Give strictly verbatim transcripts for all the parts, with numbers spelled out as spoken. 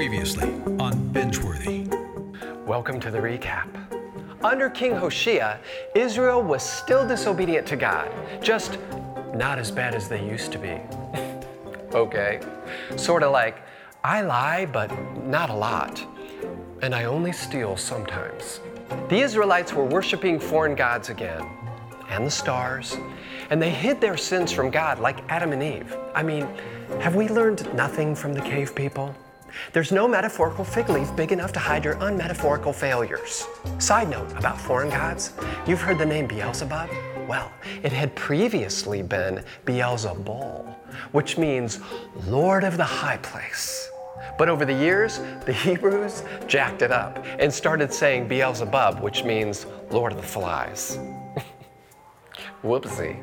Previously on Bingeworthy. Welcome to the recap. Under King Hoshea, Israel was still disobedient to God, just not as bad as they used to be. Okay, sort of like, I lie, but not a lot, and I only steal sometimes. The Israelites were worshiping foreign gods again, and the stars, and they hid their sins from God like Adam and Eve. I mean, have we learned nothing from the cave people? There's no metaphorical fig leaf big enough to hide your unmetaphorical failures. Side note about foreign gods, you've heard the name Beelzebub? Well, it had previously been Beelzebul, which means Lord of the High Place. But over the years, the Hebrews jacked it up and started saying Beelzebub, which means Lord of the Flies. Whoopsie.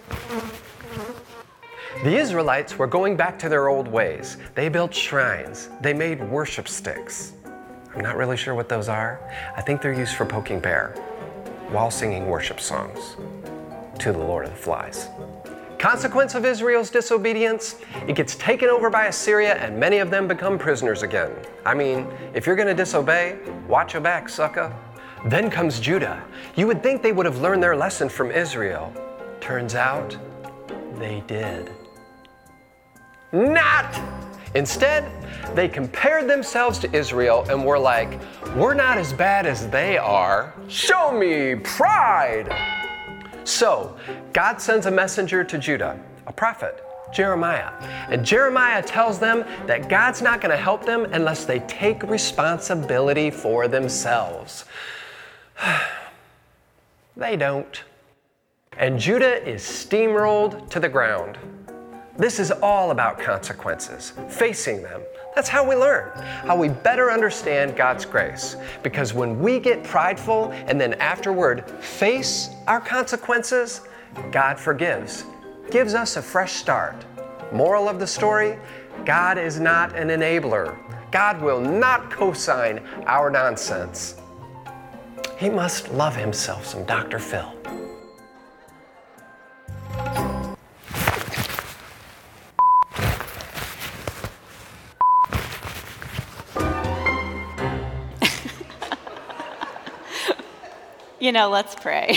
The Israelites were going back to their old ways. They built shrines. They made worship sticks. I'm not really sure what those are. I think they're used for poking bear while singing worship songs to the Lord of the Flies. Consequence of Israel's disobedience, it gets taken over by Assyria and many of them become prisoners again. I mean, if you're gonna disobey, watch your back, sucker. Then comes Judah. You would think they would have learned their lesson from Israel. Turns out, they did. Not! Instead, they compared themselves to Israel and were like, we're not as bad as they are. Show me pride! So, God sends a messenger to Judah, a prophet, Jeremiah. And Jeremiah tells them that God's not going to help them unless they take responsibility for themselves. They don't. And Judah is steamrolled to the ground. This is all about consequences, facing them. That's how we learn, how we better understand God's grace. Because when we get prideful and then afterward face our consequences, God forgives, gives us a fresh start. Moral of the story, God is not an enabler. God will not co-sign our nonsense. He must love himself some Doctor Phil. You know, let's pray.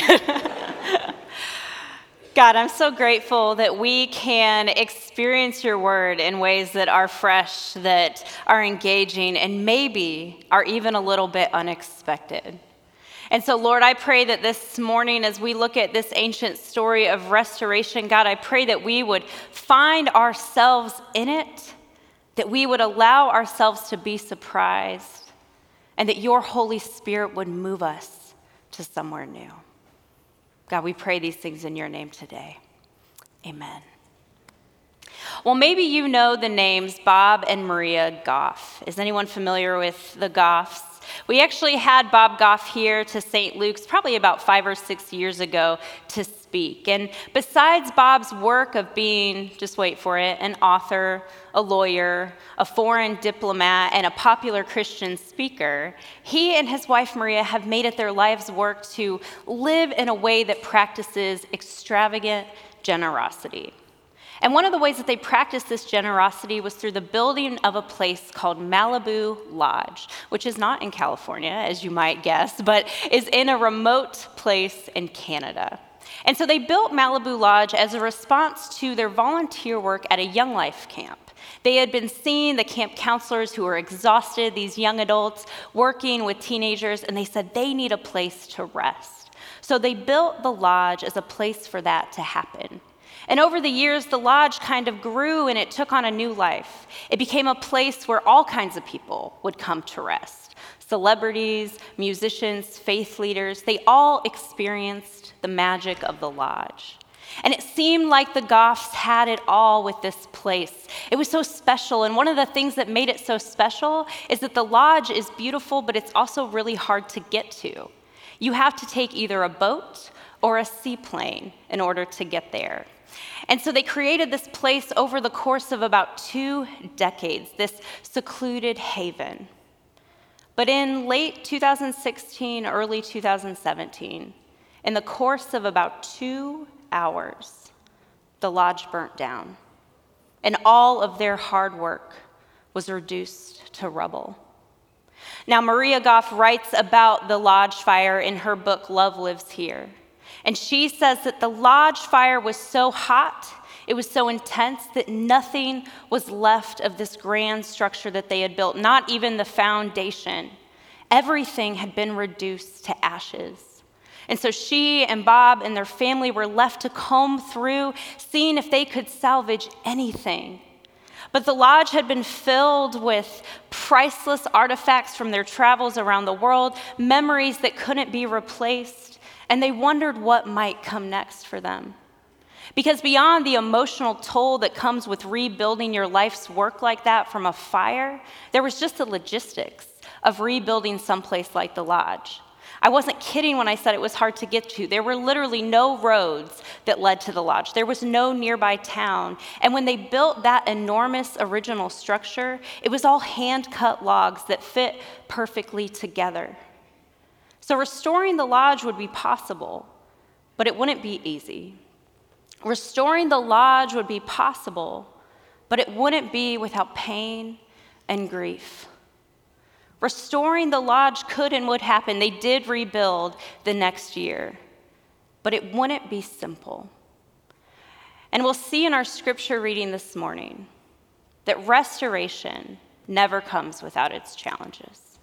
God, I'm so grateful that we can experience your word in ways that are fresh, that are engaging, and maybe are even a little bit unexpected. And so, Lord, I pray that this morning, as we look at this ancient story of restoration, God, I pray that we would find ourselves in it, that we would allow ourselves to be surprised, and that your Holy Spirit would move us to somewhere new. God, we pray these things in your name today. Amen. Well, maybe you know the names Bob and Maria Goff. Is anyone familiar with the Goffs? We actually had Bob Goff here to Saint Luke's probably about five or six years ago to speak. And besides Bob's work of being, just wait for it, an author, a lawyer, a foreign diplomat, and a popular Christian speaker, he and his wife Maria have made it their life's work to live in a way that practices extravagant generosity. And one of the ways that they practiced this generosity was through the building of a place called Malibu Lodge, which is not in California, as you might guess, but is in a remote place in Canada. And so they built Malibu Lodge as a response to their volunteer work at a Young Life camp. They had been seeing the camp counselors who were exhausted, these young adults working with teenagers, and they said they need a place to rest. So they built the lodge as a place for that to happen. And over the years, the lodge kind of grew and it took on a new life. It became a place where all kinds of people would come to rest. Celebrities, musicians, faith leaders, they all experienced the magic of the lodge. And it seemed like the Goffs had it all with this place. It was so special, and one of the things that made it so special is that the lodge is beautiful, but it's also really hard to get to. You have to take either a boat or a seaplane in order to get there. And so they created this place over the course of about two decades, this secluded haven. But in late two thousand sixteen, early two thousand seventeen, in the course of about two hours, the lodge burnt down. And all of their hard work was reduced to rubble. Now, Maria Goff writes about the lodge fire in her book, Love Lives Here. And she says that the lodge fire was so hot, it was so intense that nothing was left of this grand structure that they had built, not even the foundation. Everything had been reduced to ashes. And so she and Bob and their family were left to comb through, seeing if they could salvage anything. But the lodge had been filled with priceless artifacts from their travels around the world, memories that couldn't be replaced, and they wondered what might come next for them. Because beyond the emotional toll that comes with rebuilding your life's work like that from a fire, there was just the logistics of rebuilding someplace like the lodge. I wasn't kidding when I said it was hard to get to. There were literally no roads that led to the lodge. There was no nearby town. And when they built that enormous original structure, it was all hand-cut logs that fit perfectly together. So restoring the lodge would be possible, but it wouldn't be easy. Restoring the lodge would be possible, but it wouldn't be without pain and grief. Restoring the lodge could and would happen. They did rebuild the next year, but it wouldn't be simple. And we'll see in our scripture reading this morning that restoration never comes without its challenges.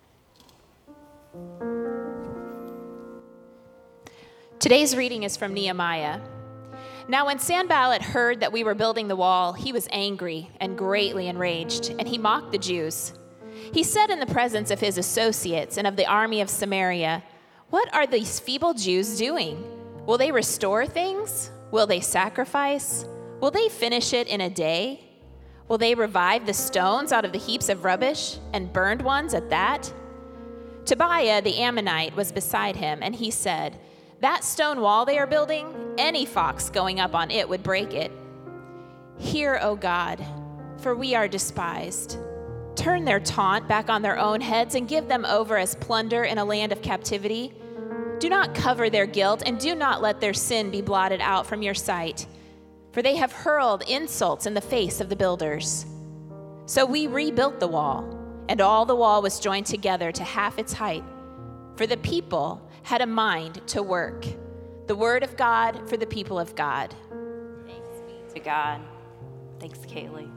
Today's reading is from Nehemiah. Now when Sanballat heard that we were building the wall, he was angry and greatly enraged, and he mocked the Jews. He said in the presence of his associates and of the army of Samaria, "What are these feeble Jews doing? Will they restore things? Will they sacrifice? Will they finish it in a day? Will they revive the stones out of the heaps of rubbish, and burned ones at that?" Tobiah the Ammonite was beside him, and he said, "That stone wall they are building, any fox going up on it would break it. Hear, O God, for we are despised. Turn their taunt back on their own heads and give them over as plunder in a land of captivity. Do not cover their guilt, and do not let their sin be blotted out from your sight, for they have hurled insults in the face of the builders." So we rebuilt the wall, and all the wall was joined together to half its height, for the people had a mind to work. The word of God for the people of God. Thanks be to God. Thanks, Kaylee.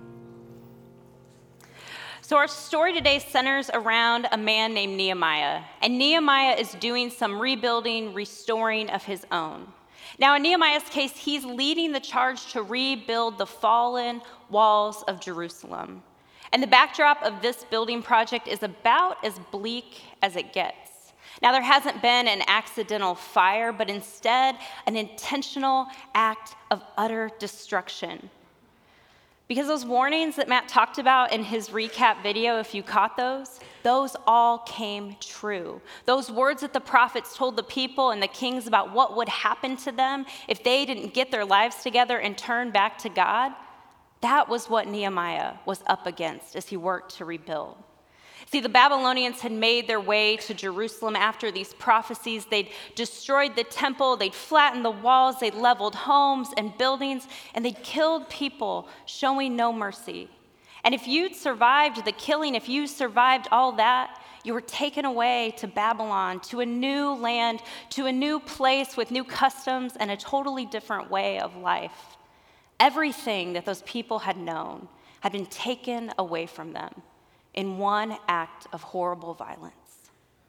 So our story today centers around a man named Nehemiah, and Nehemiah is doing some rebuilding, restoring of his own. Now in Nehemiah's case, he's leading the charge to rebuild the fallen walls of Jerusalem. And the backdrop of this building project is about as bleak as it gets. Now there hasn't been an accidental fire, but instead an intentional act of utter destruction. Because those warnings that Matt talked about in his recap video, if you caught those, those all came true. Those words that the prophets told the people and the kings about what would happen to them if they didn't get their lives together and turn back to God, that was what Nehemiah was up against as he worked to rebuild. See, the Babylonians had made their way to Jerusalem after these prophecies. They'd destroyed the temple, they'd flattened the walls, they'd leveled homes and buildings, and they'd killed people, showing no mercy. And if you'd survived the killing, if you survived all that, you were taken away to Babylon, to a new land, to a new place with new customs and a totally different way of life. Everything that those people had known had been taken away from them in one act of horrible violence.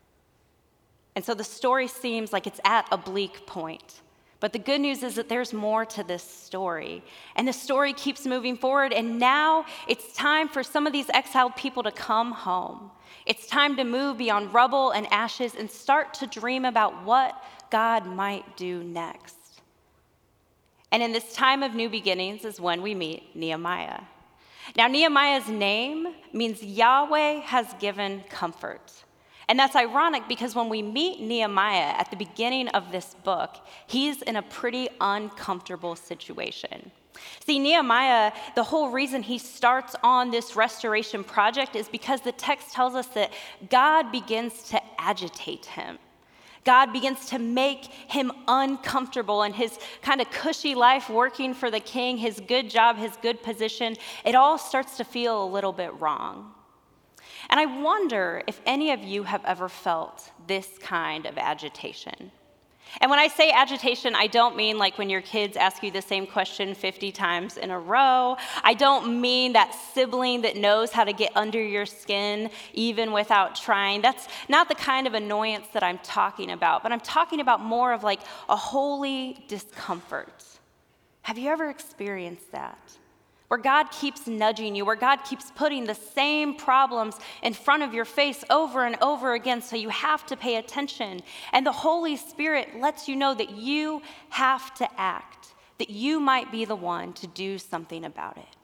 And so the story seems like it's at a bleak point. But the good news is that there's more to this story. And the story keeps moving forward, and now it's time for some of these exiled people to come home. It's time to move beyond rubble and ashes and start to dream about what God might do next. And in this time of new beginnings is when we meet Nehemiah. Now, Nehemiah's name means Yahweh has given comfort. And that's ironic because when we meet Nehemiah at the beginning of this book, he's in a pretty uncomfortable situation. See, Nehemiah, the whole reason he starts on this restoration project is because the text tells us that God begins to agitate him. God begins to make him uncomfortable, and his kind of cushy life working for the king, his good job, his good position, it all starts to feel a little bit wrong. And I wonder if any of you have ever felt this kind of agitation. And when I say agitation, I don't mean like when your kids ask you the same question fifty times in a row. I don't mean that sibling that knows how to get under your skin even without trying. That's not the kind of annoyance that I'm talking about, but I'm talking about more of like a holy discomfort. Have you ever experienced that? Where God keeps nudging you, where God keeps putting the same problems in front of your face over and over again, so you have to pay attention. And the Holy Spirit lets you know that you have to act, that you might be the one to do something about it.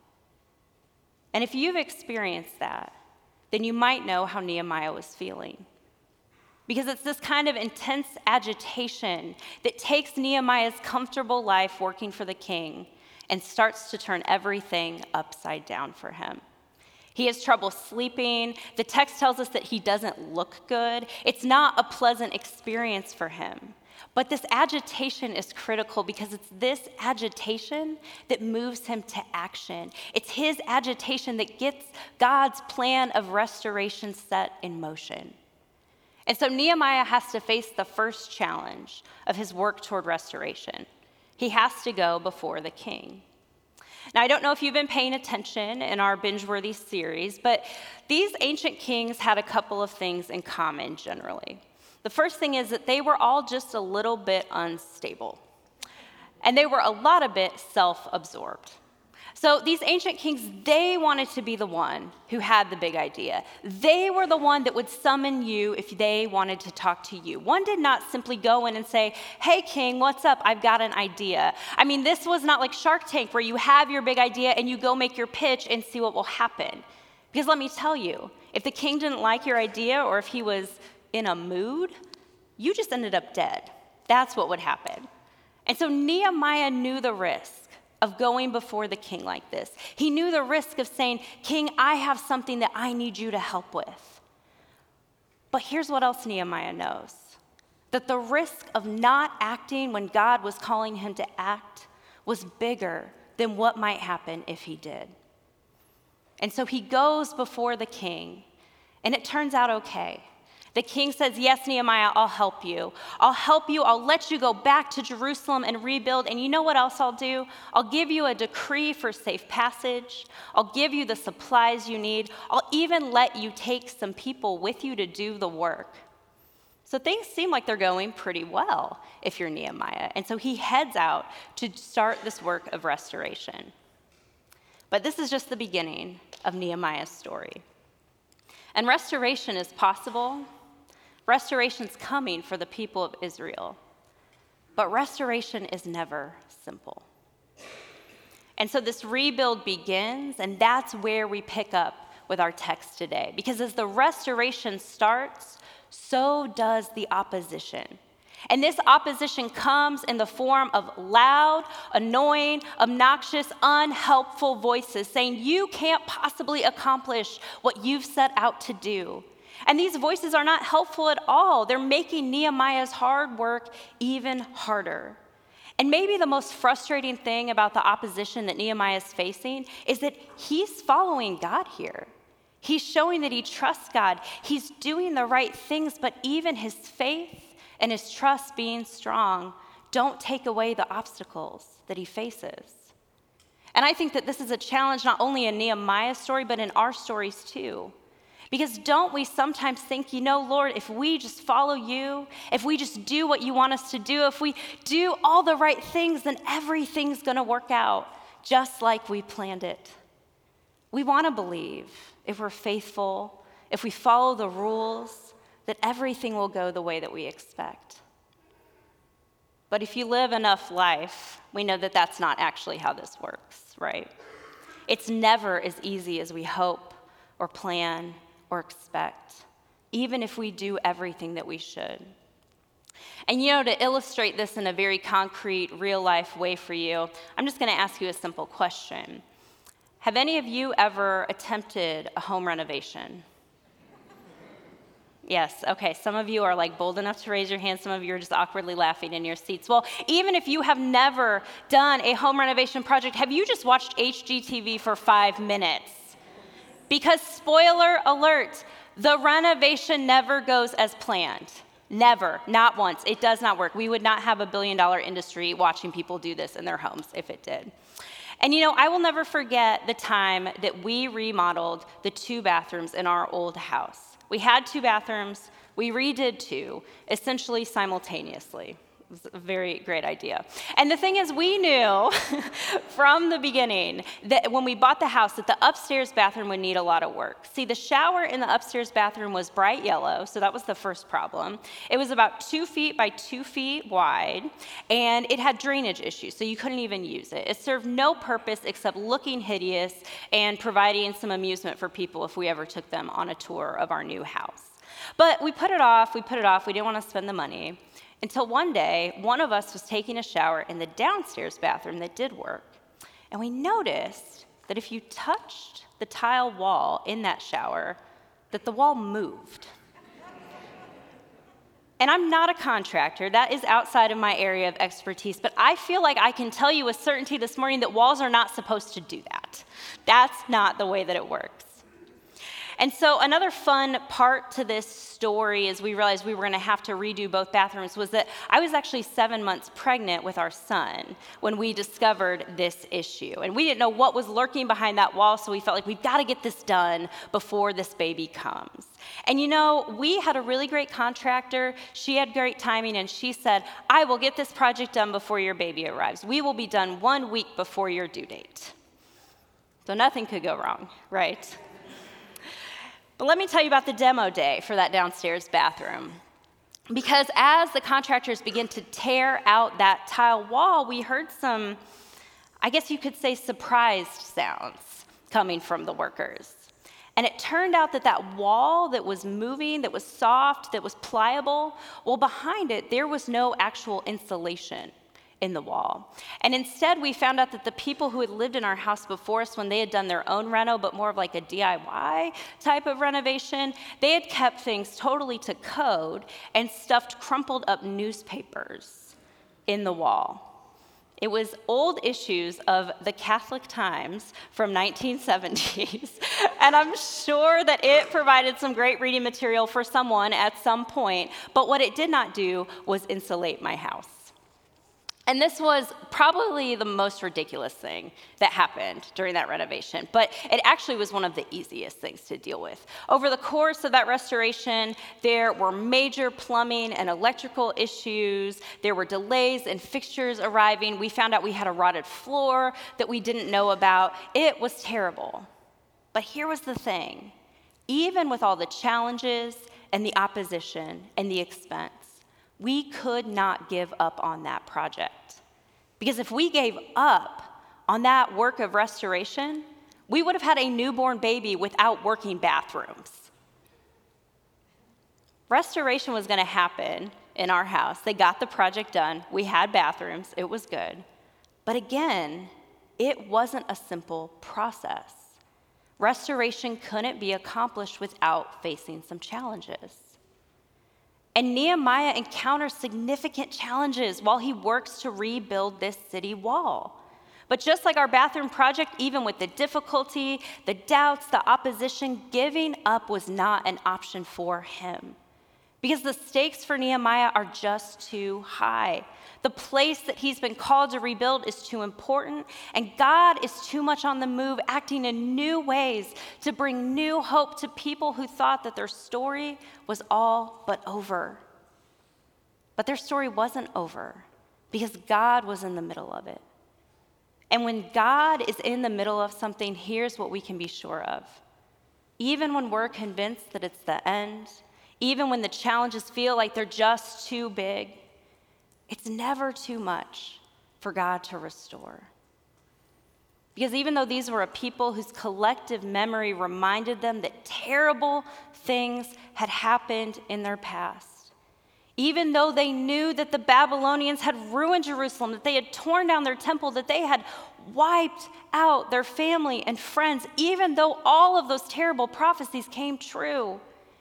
And if you've experienced that, then you might know how Nehemiah was feeling. Because it's this kind of intense agitation that takes Nehemiah's comfortable life working for the king and starts to turn everything upside down for him. He has trouble sleeping. The text tells us that he doesn't look good. It's not a pleasant experience for him. But this agitation is critical because it's this agitation that moves him to action. It's his agitation that gets God's plan of restoration set in motion. And so Nehemiah has to face the first challenge of his work toward restoration. He has to go before the king. Now, I don't know if you've been paying attention in our Binge-worthy series, but these ancient kings had a couple of things in common generally. The first thing is that they were all just a little bit unstable, and they were a lot of bit self-absorbed. So these ancient kings, they wanted to be the one who had the big idea. They were the one that would summon you if they wanted to talk to you. One did not simply go in and say, hey, king, what's up? I've got an idea. I mean, this was not like Shark Tank where you have your big idea and you go make your pitch and see what will happen. Because let me tell you, if the king didn't like your idea or if he was in a mood, you just ended up dead. That's what would happen. And so Nehemiah knew the risk of going before the king like this. He knew the risk of saying, King, I have something that I need you to help with. But here's what else Nehemiah knows, that the risk of not acting when God was calling him to act was bigger than what might happen if he did. And so he goes before the king, and it turns out okay. The king says, yes, Nehemiah, I'll help you. I'll help you. I'll let you go back to Jerusalem and rebuild. And you know what else I'll do? I'll give you a decree for safe passage. I'll give you the supplies you need. I'll even let you take some people with you to do the work. So things seem like they're going pretty well if you're Nehemiah. And so he heads out to start this work of restoration. But this is just the beginning of Nehemiah's story. And restoration is possible. Restoration's coming for the people of Israel. But restoration is never simple. And so this rebuild begins, and that's where we pick up with our text today. Because as the restoration starts, so does the opposition. And this opposition comes in the form of loud, annoying, obnoxious, unhelpful voices saying, you can't possibly accomplish what you've set out to do. And these voices are not helpful at all. They're making Nehemiah's hard work even harder. And maybe the most frustrating thing about the opposition that Nehemiah is facing is that he's following God here. He's showing that he trusts God. He's doing the right things, but even his faith and his trust being strong don't take away the obstacles that he faces. And I think that this is a challenge not only in Nehemiah's story, but in our stories too. Because don't we sometimes think, you know, Lord, if we just follow you, if we just do what you want us to do, if we do all the right things, then everything's going to work out just like we planned it. We want to believe, if we're faithful, if we follow the rules, that everything will go the way that we expect. But if you live enough life, we know that that's not actually how this works, right? It's never as easy as we hope or plan or expect, even if we do everything that we should. And you know, to illustrate this in a very concrete, real-life way for you, I'm just going to ask you a simple question. Have any of you ever attempted a home renovation? Yes, okay, some of you are like bold enough to raise your hand, some of you are just awkwardly laughing in your seats. Well, even if you have never done a home renovation project, have you just watched H G T V for five minutes? Because spoiler alert, the renovation never goes as planned. Never, not once. It does not work. We would not have a billion dollar industry watching people do this in their homes if it did. And you know, I will never forget the time that we remodeled the two bathrooms in our old house. We had two bathrooms, we redid two, essentially simultaneously. It was a very great idea. And the thing is, we knew from the beginning that when we bought the house that the upstairs bathroom would need a lot of work. See, the shower in the upstairs bathroom was bright yellow, so that was the first problem. It was about two feet by two feet wide, and it had drainage issues, so you couldn't even use it. It served no purpose except looking hideous and providing some amusement for people if we ever took them on a tour of our new house. But we put it off, we put it off, we didn't want to spend the money. Until one day, one of us was taking a shower in the downstairs bathroom that did work, and we noticed that if you touched the tile wall in that shower, that the wall moved. And I'm not a contractor, that is outside of my area of expertise, but I feel like I can tell you with certainty this morning that walls are not supposed to do that. That's not the way that it works. And so another fun part to this story as we realized we were going to have to redo both bathrooms was that I was actually seven months pregnant with our son when we discovered this issue. And we didn't know what was lurking behind that wall, so we felt like we've got to get this done before this baby comes. And you know, we had a really great contractor. She had great timing, and she said, I will get this project done before your baby arrives. We will be done one week before your due date. So nothing could go wrong, right? But let me tell you about the demo day for that downstairs bathroom. Because as the contractors began to tear out that tile wall, we heard some, I guess you could say, surprised sounds coming from the workers. And it turned out that that wall that was moving, that was soft, that was pliable, well, behind it, there was no actual insulation in the wall. And instead, we found out that the people who had lived in our house before us, when they had done their own reno, but more of like a D I Y type of renovation, they had kept things totally to code and stuffed crumpled up newspapers in the wall. It was old issues of the Catholic Times from nineteen seventies, and I'm sure that it provided some great reading material for someone at some point, but what it did not do was insulate my house. And this was probably the most ridiculous thing that happened during that renovation, but it actually was one of the easiest things to deal with. Over the course of that restoration, there were major plumbing and electrical issues. There were delays in fixtures arriving. We found out we had a rotted floor that we didn't know about. It was terrible. But here was the thing. Even with all the challenges and the opposition and the expense, we could not give up on that project. Because if we gave up on that work of restoration, we would have had a newborn baby without working bathrooms. Restoration was going to happen in our house. They got the project done. We had bathrooms. It was good. But again, it wasn't a simple process. Restoration couldn't be accomplished without facing some challenges. And Nehemiah encounters significant challenges while he works to rebuild this city wall. But just like our bathroom project, even with the difficulty, the doubts, the opposition, giving up was not an option for him. Because the stakes for Nehemiah are just too high. The place that he's been called to rebuild is too important, and God is too much on the move, acting in new ways to bring new hope to people who thought that their story was all but over. But their story wasn't over, because God was in the middle of it. And when God is in the middle of something, here's what we can be sure of. Even when we're convinced that it's the end, even when the challenges feel like they're just too big, it's never too much for God to restore. Because even though these were a people whose collective memory reminded them that terrible things had happened in their past, even though they knew that the Babylonians had ruined Jerusalem, that they had torn down their temple, that they had wiped out their family and friends, even though all of those terrible prophecies came true,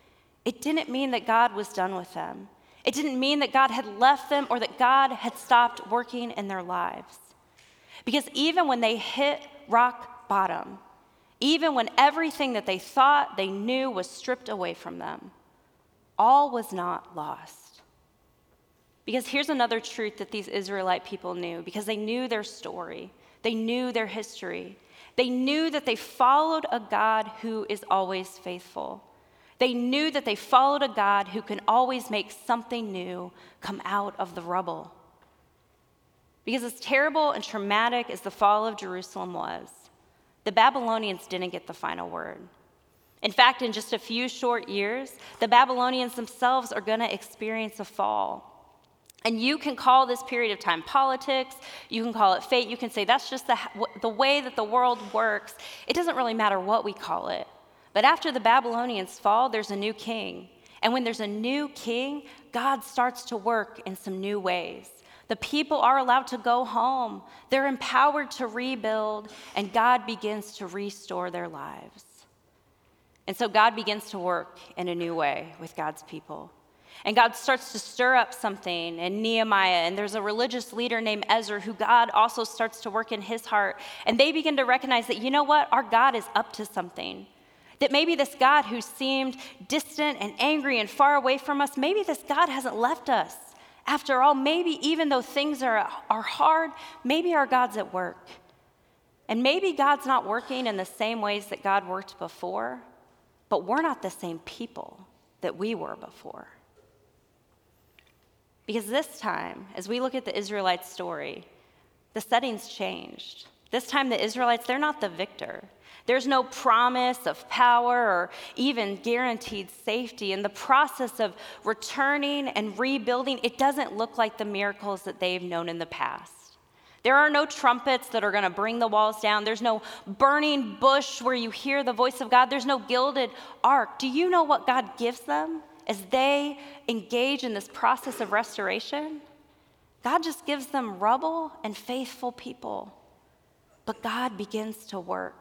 It didn't mean that God was done with them. It didn't mean that God had left them or that God had stopped working in their lives. Because even when they hit rock bottom, even when everything that they thought they knew was stripped away from them, all was not lost. Because here's another truth that these Israelite people knew, because they knew their story, they knew their history. They knew that they followed a God who is always faithful. They knew that they followed a God who can always make something new come out of the rubble. Because as terrible and traumatic as the fall of Jerusalem was, the Babylonians didn't get the final word. In fact, in just a few short years, the Babylonians themselves are going to experience a fall. And you can call this period of time politics, you can call it fate, you can say that's just the, the way that the world works. It doesn't really matter what we call it. But after the Babylonians fall, there's a new king. And when there's a new king, God starts to work in some new ways. The people are allowed to go home. They're empowered to rebuild, and God begins to restore their lives. And so God begins to work in a new way with God's people. And God starts to stir up something in Nehemiah, and there's a religious leader named Ezra who God also starts to work in his heart. And they begin to recognize that, you know what, our God is up to something. That maybe this God who seemed distant and angry and far away from us, maybe this God hasn't left us. After all, maybe even though things are, are hard, maybe our God's at work. And maybe God's not working in the same ways that God worked before, but we're not the same people that we were before. Because this time, as we look at the Israelite story, the setting's changed. This time the Israelites, they're not the victor. There's no promise of power or even guaranteed safety. In the process of returning and rebuilding, it doesn't look like the miracles that they've known in the past. There are no trumpets that are going to bring the walls down. There's no burning bush where you hear the voice of God. There's no gilded ark. Do you know what God gives them as they engage in this process of restoration? God just gives them rubble and faithful people. But God begins to work.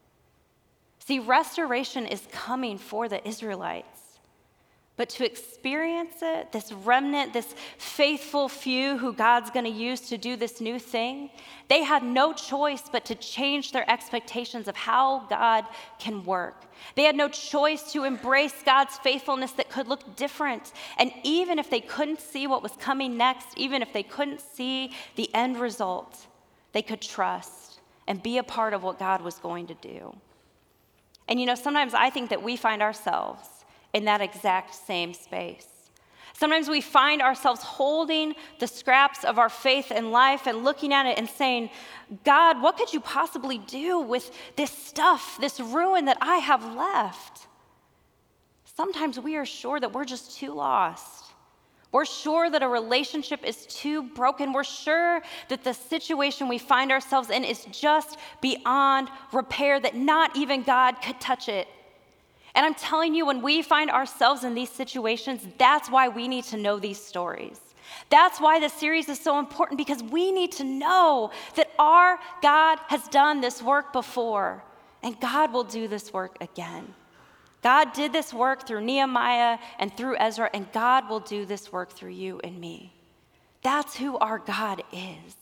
See, restoration is coming for the Israelites. But to experience it, this remnant, this faithful few who God's going to use to do this new thing, they had no choice but to change their expectations of how God can work. They had no choice to embrace God's faithfulness that could look different. And even if they couldn't see what was coming next, even if they couldn't see the end result, they could trust and be a part of what God was going to do. And you know, sometimes I think that we find ourselves in that exact same space. Sometimes we find ourselves holding the scraps of our faith and life and looking at it and saying, God, what could you possibly do with this stuff, this ruin that I have left? Sometimes we are sure that we're just too lost. We're sure that a relationship is too broken. We're sure that the situation we find ourselves in is just beyond repair, that not even God could touch it. And I'm telling you, when we find ourselves in these situations, that's why we need to know these stories. That's why this series is so important, because we need to know that our God has done this work before, and God will do this work again. God did this work through Nehemiah and through Ezra, and God will do this work through you and me. That's who our God is.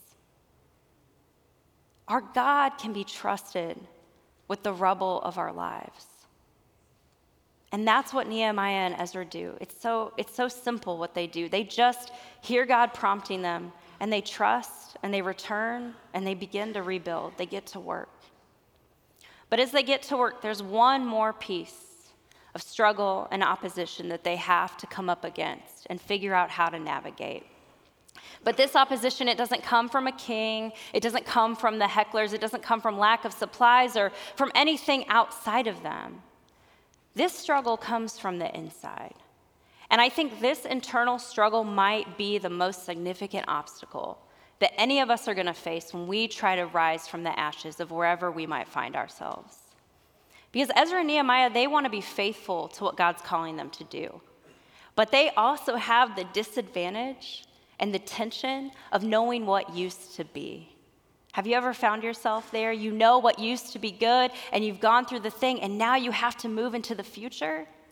Our God can be trusted with the rubble of our lives. And that's what Nehemiah and Ezra do. It's so, it's so simple what they do. They just hear God prompting them, and they trust, and they return, and they begin to rebuild. They get to work. But as they get to work, there's one more piece of struggle and opposition that they have to come up against and figure out how to navigate. But this opposition, it doesn't come from a king, it doesn't come from the hecklers, it doesn't come from lack of supplies or from anything outside of them. This struggle comes from the inside. And I think this internal struggle might be the most significant obstacle that any of us are going to face when we try to rise from the ashes of wherever we might find ourselves. Because Ezra and Nehemiah, they want to be faithful to what God's calling them to do. But they also have the disadvantage and the tension of knowing what used to be. Have you ever found yourself there? You know what used to be good, and you've gone through the thing, and now you have to move into the future.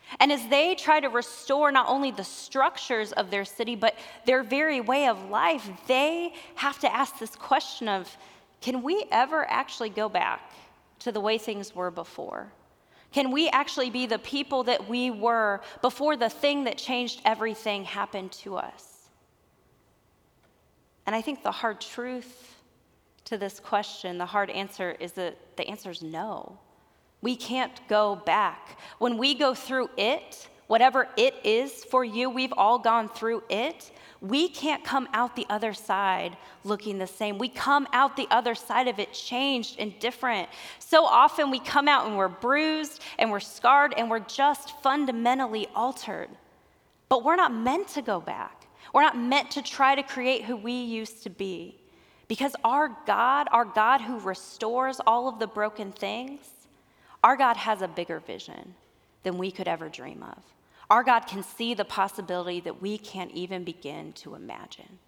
And as they try to restore not only the structures of their city, but their very way of life, they have to ask this question of, can we ever actually go back to the way things were before? Can we actually be the people that we were before the thing that changed everything happened to us? And I think the hard truth to this question, the hard answer is that the answer is no. We can't go back. When we go through it, whatever it is for you, we've all gone through it. We can't come out the other side looking the same. We come out the other side of it changed and different. So often we come out and we're bruised and we're scarred and we're just fundamentally altered. But we're not meant to go back. We're not meant to try to create who we used to be. Because our God, our God who restores all of the broken things, our God has a bigger vision than we could ever dream of. Our God can see the possibility that we can't even begin to imagine.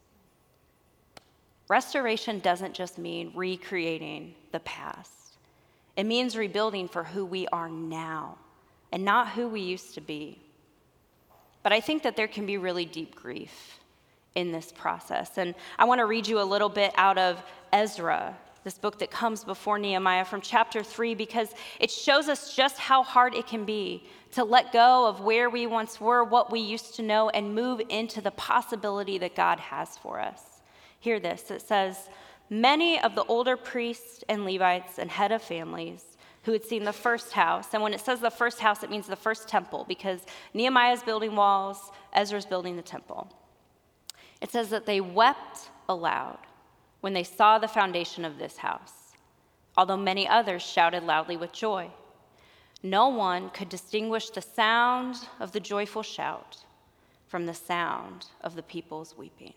Restoration doesn't just mean recreating the past. It means rebuilding for who we are now and not who we used to be. But I think that there can be really deep grief in this process. And I want to read you a little bit out of Ezra, this book that comes before Nehemiah, from chapter three, because it shows us just how hard it can be to let go of where we once were, what we used to know, and move into the possibility that God has for us. Hear this. It says, many of the older priests and Levites and head of families who had seen the first house, and when it says the first house, it means the first temple, because Nehemiah's building walls, Ezra's building the temple. It says that they wept aloud when they saw the foundation of this house, although many others shouted loudly with joy. No one could distinguish the sound of the joyful shout from the sound of the people's weeping.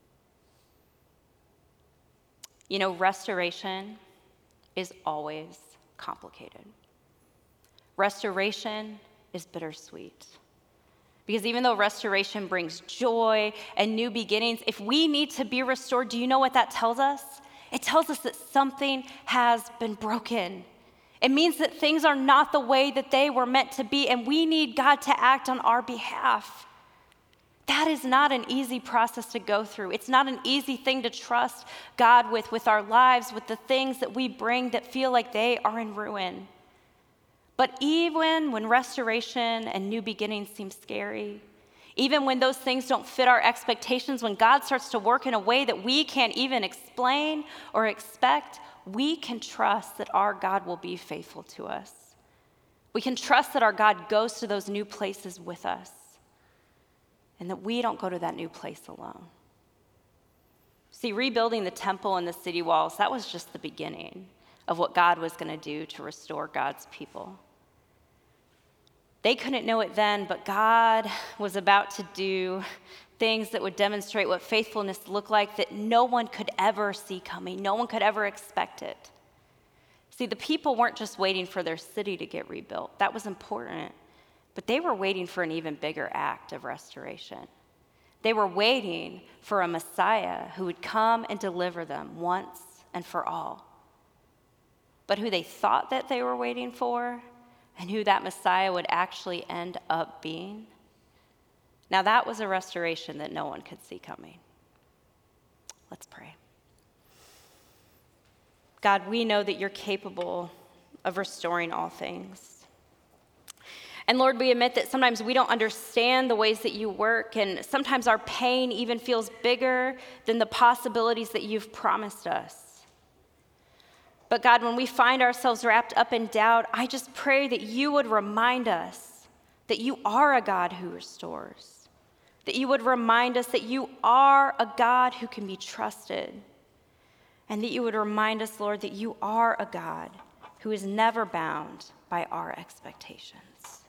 You know, restoration is always complicated. Restoration is bittersweet. Because even though restoration brings joy and new beginnings, if we need to be restored, do you know what that tells us? It tells us that something has been broken. It means that things are not the way that they were meant to be, and we need God to act on our behalf. That is not an easy process to go through. It's not an easy thing to trust God with, with our lives, with the things that we bring that feel like they are in ruin. But even when restoration and new beginnings seem scary, even when those things don't fit our expectations, when God starts to work in a way that we can't even explain or expect, we can trust that our God will be faithful to us. We can trust that our God goes to those new places with us and that we don't go to that new place alone. See, rebuilding the temple and the city walls, that was just the beginning of what God was going to do to restore God's people. They couldn't know it then, but God was about to do things that would demonstrate what faithfulness looked like that no one could ever see coming. No one could ever expect it. See, the people weren't just waiting for their city to get rebuilt. That was important. But they were waiting for an even bigger act of restoration. They were waiting for a Messiah who would come and deliver them once and for all. But who they thought that they were waiting for, and who that Messiah would actually end up being, now that was a restoration that no one could see coming. Let's pray. God, we know that you're capable of restoring all things. And Lord, we admit that sometimes we don't understand the ways that you work, and sometimes our pain even feels bigger than the possibilities that you've promised us. But God, when we find ourselves wrapped up in doubt, I just pray that you would remind us that you are a God who restores, that you would remind us that you are a God who can be trusted, and that you would remind us, Lord, that you are a God who is never bound by our expectations.